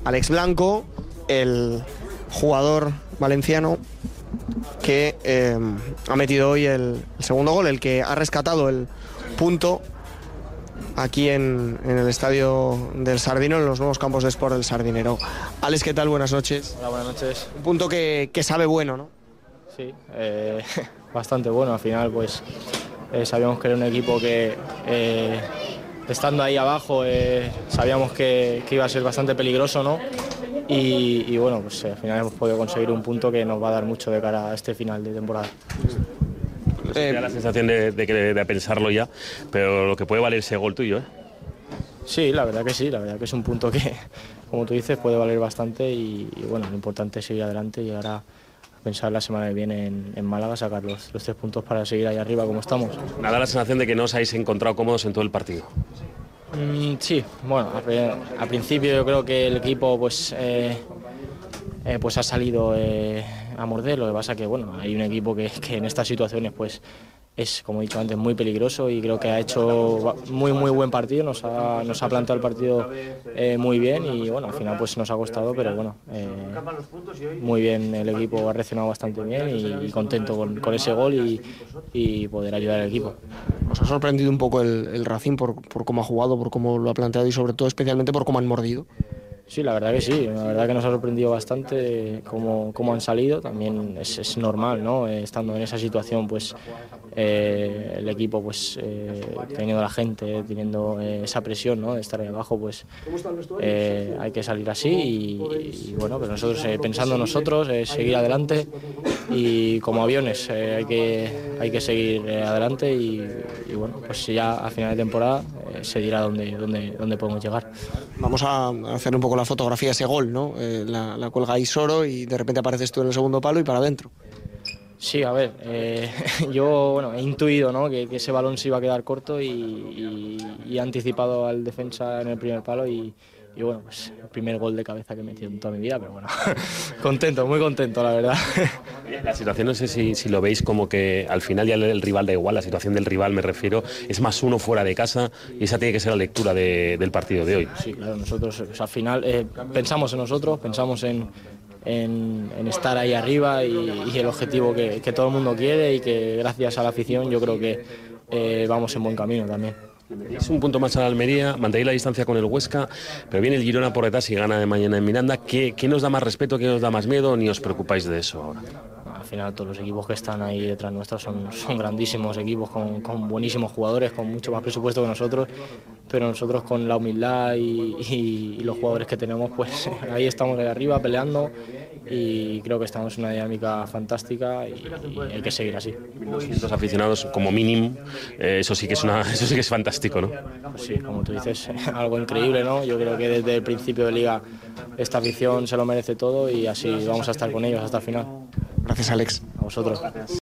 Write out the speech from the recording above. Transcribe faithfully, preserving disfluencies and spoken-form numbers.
Alex Blanco, el jugador valenciano que eh, ha metido hoy el, el segundo gol, el que ha rescatado el punto aquí en, en el estadio del Sardinero, en los nuevos campos de Sport del Sardinero. Alex, ¿qué tal? Buenas noches. Hola, buenas noches. Un punto que, que sabe bueno, ¿no? Sí, eh, bastante bueno. Al final, pues eh, sabíamos que era un equipo que, eh, estando ahí abajo, eh, sabíamos que, que iba a ser bastante peligroso, ¿no? Y, y bueno, pues eh, al final hemos podido conseguir un punto que nos va a dar mucho de cara a este final de temporada. No sé si te da la sensación de, de, de, de pensarlo ya, pero lo que puede valer ese gol tuyo, ¿eh? Sí, la verdad que sí, la verdad que es un punto que, como tú dices, puede valer bastante y, y bueno, lo importante es seguir adelante y ahora pensar la semana que viene en, en Málaga, sacar los, los tres puntos para seguir ahí arriba como estamos. Me da la sensación de que no os habéis encontrado cómodos en todo el partido. Mm, sí, bueno, al principio yo creo que el equipo pues, eh, eh, pues ha salido eh, a morder, lo que pasa que bueno, hay un equipo que, que en estas situaciones pues es, como he dicho antes, muy peligroso y creo que ha hecho muy muy buen partido, nos ha, nos ha planteado el partido eh, muy bien y bueno, al final pues nos ha costado, pero bueno, eh, muy bien, el equipo ha reaccionado bastante bien y, y contento con, con ese gol y, y poder ayudar al equipo. ¿Os ha sorprendido un poco el, el Racing por, por cómo ha jugado, por cómo lo ha planteado y sobre todo especialmente por cómo han mordido? Sí, la verdad que sí, la verdad que nos ha sorprendido bastante cómo, cómo han salido, también es, es normal, ¿no? Eh, estando en esa situación, pues eh, el equipo, pues eh, teniendo la gente, teniendo eh, esa presión, ¿no? De estar ahí abajo, pues eh, hay que salir así y, y bueno, pues nosotros eh, pensando en nosotros, eh, seguir adelante y como aviones eh, hay, que, hay que seguir eh, adelante y, y bueno, pues ya a final de temporada eh, se dirá dónde, dónde, dónde podemos llegar. Vamos a hacer un poco la fotografía, ese gol, ¿no? Eh, la, la cuelga ahí Soro y de repente apareces tú en el segundo palo y para adentro. Sí, a ver, eh, yo bueno, he intuido, ¿no? que, que ese balón se iba a quedar corto y, y, y he anticipado al defensa en el primer palo y, y bueno, pues el primer gol de cabeza que he metido en toda mi vida, pero bueno, contento, muy contento, la verdad. La situación, no sé si, si lo veis como que al final ya el rival da igual, la situación del rival me refiero, es más uno fuera de casa y esa tiene que ser la lectura de, del partido de hoy. Sí, claro, nosotros pues, al final eh, pensamos en nosotros, pensamos en, en, en estar ahí arriba y, y el objetivo que, que todo el mundo quiere y que gracias a la afición yo creo que eh, vamos en buen camino también. Es un punto más a la Almería, mantenéis la distancia con el Huesca, pero viene el Girona por detrás y gana de mañana en Miranda. ¿Qué, qué nos da más respeto, qué nos da más miedo? Ni os preocupáis de eso ahora. Al final todos los equipos que están ahí detrás nuestros son, son grandísimos equipos, con, con buenísimos jugadores, con mucho más presupuesto que nosotros, pero nosotros con la humildad y, y, y los jugadores que tenemos, pues ahí estamos ahí arriba peleando y creo que estamos en una dinámica fantástica y, y hay que seguir así. doscientos aficionados como mínimo, eh, eso sí que es una, eso sí que es fantástico, ¿no? Pues sí, como tú dices, algo increíble, ¿no? Yo creo que desde el principio de liga esta afición se lo merece todo y así vamos a estar con ellos hasta el final. Gracias, Alex. A vosotros.